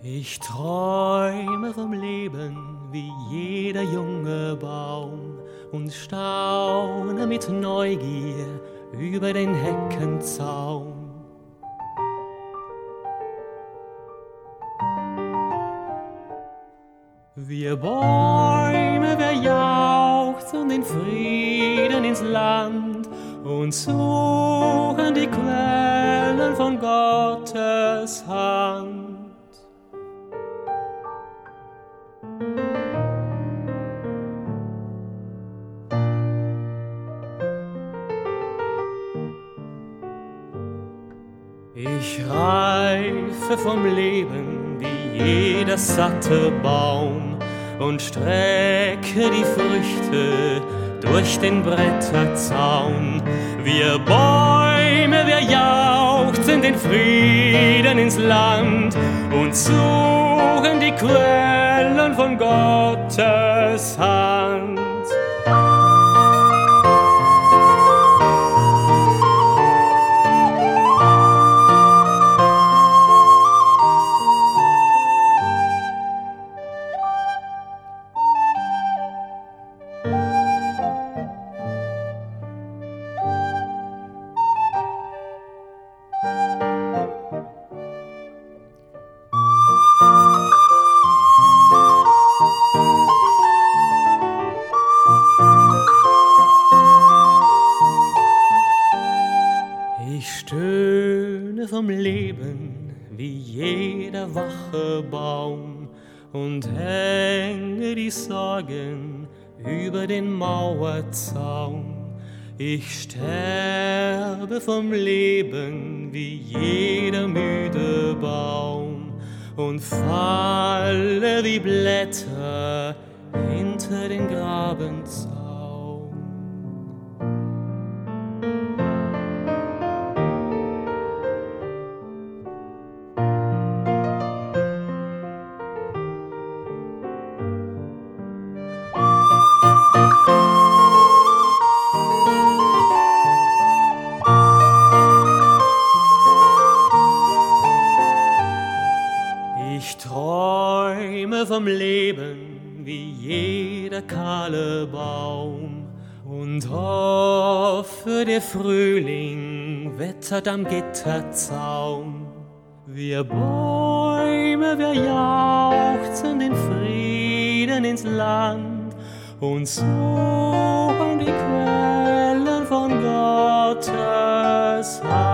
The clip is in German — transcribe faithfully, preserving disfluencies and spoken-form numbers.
Ich träume vom Leben wie jeder junge Baum und staune mit Neugier über den Heckenzaun. Wir Bäume, wir jauchzen den Frieden ins Land und suchen die Quellen von Gottes Hand. Ich reife vom Leben wie jeder satte Baum und strecke die Früchte durch den Bretterzaun. Wir Bäume, wir jauchzen den Frieden ins Land und suchen die Quellen von Gottes Hand. Ich stöhne vom Leben wie jeder wache Baum und hänge die Sorgen über den Mauerzaun. Ich sterbe vom Leben wie jeder müde Baum und falle wie Blätter hinter den Grabenzaun. Ich träume vom Leben wie jeder kahle Baum und hoffe, der Frühling wettert am Gitterzaun. Wir Bäume, wir jauchzen den Frieden ins Land und suchen die Quellen von Gottes Hand.